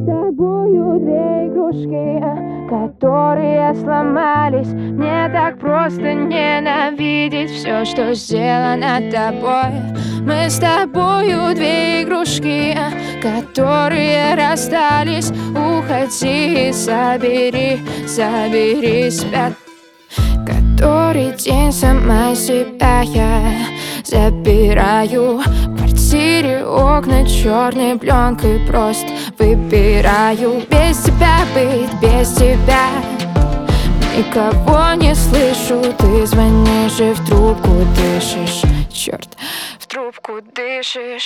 с тобою две игрушки, которые сломались. Мне так просто ненавидеть все, что сделано тобой. Мы с тобою две игрушки, которые расстались. Уходи и забери себя. Который день сама себя я забираю. В квартире окна черной пленкой просто выбираю. Без тебя быть, без тебя никого не слышу. Ты звонишь и в трубку дышишь. Черт, в трубку дышишь.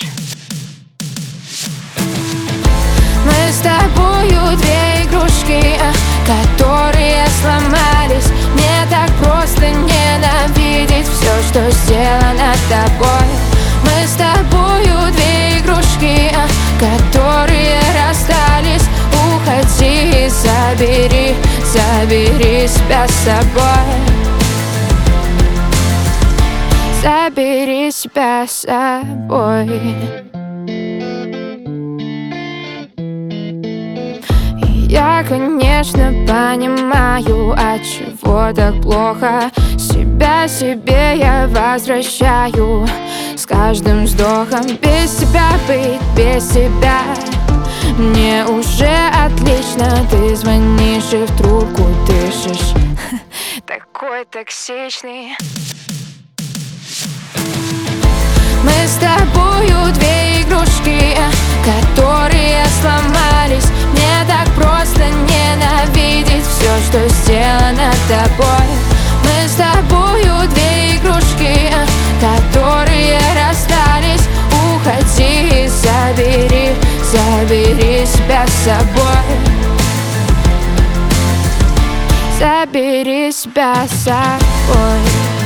Мы с тобою две игрушки, которые сломались. Мне так просто ненавидеть все, что сделано тобой. Мы с тобою две игрушки, которые расстались. Уходи и забери себя с собой. Забери себя с собой. Я, конечно, понимаю, от чего так плохо. Себя себе я возвращаю с каждым вздохом. Без тебя быть, без тебя мне уже отлично. Ты звонишь и в трубку дышишь. Такой токсичный. Мы с тобою две игрушки, которые сломались. Мне так просто ненавидеть все, что сделано тобой. Мы с тобою две игрушки, которые расстались. Уходи и забери себя с собой. Забери себя с собой.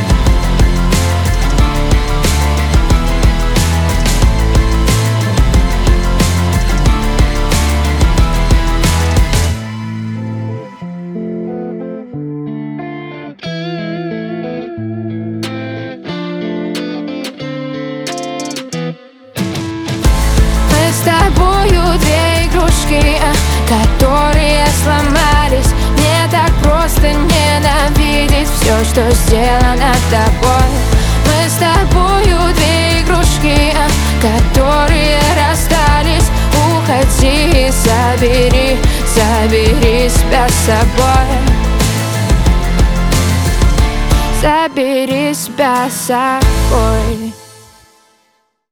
С тобою две игрушки, которые сломались. Мне так просто ненавидеть все, что сделано тобой. Мы с тобою две игрушки, которые расстались. Уходи и забери себя с собой. Забери себя с собой.